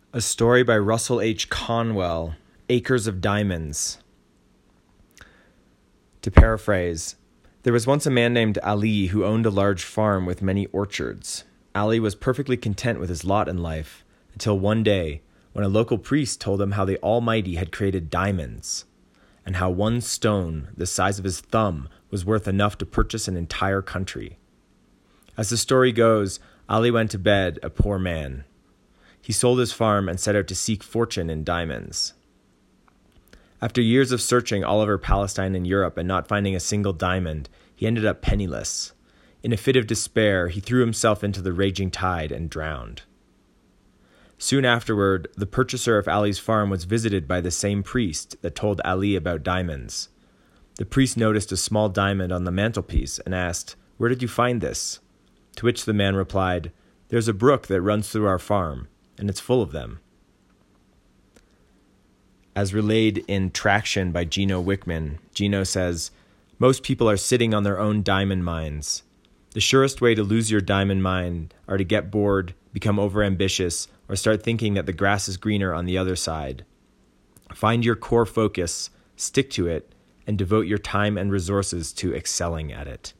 A story by Russell H. Conwell, Acres of Diamonds. To paraphrase, there was once a man named Ali who owned a large farm with many orchards. Ali was perfectly content with his lot in life, until one day, when a local priest told him how the Almighty had created diamonds, and how one stone, the size of his thumb, was worth enough to purchase an entire country. As the story goes, Ali went to bed a poor man. He sold his farm and set out to seek fortune in diamonds. After years of searching all over Palestine and Europe and not finding a single diamond, he ended up penniless. In a fit of despair, he threw himself into the raging tide and drowned. Soon afterward, the purchaser of Ali's farm was visited by the same priest that told Ali about diamonds. The priest noticed a small diamond on the mantelpiece and asked, "Where did you find this?" To which the man replied, "There's a brook that runs through our farm, and it's full of them." As relayed in Traction by Gino Wickman, Gino says, "Most people are sitting on their own diamond mines. The surest way to lose your diamond mine are to get bored, become overambitious, or start thinking that the grass is greener on the other side. Find your core focus, stick to it, and devote your time and resources to excelling at it."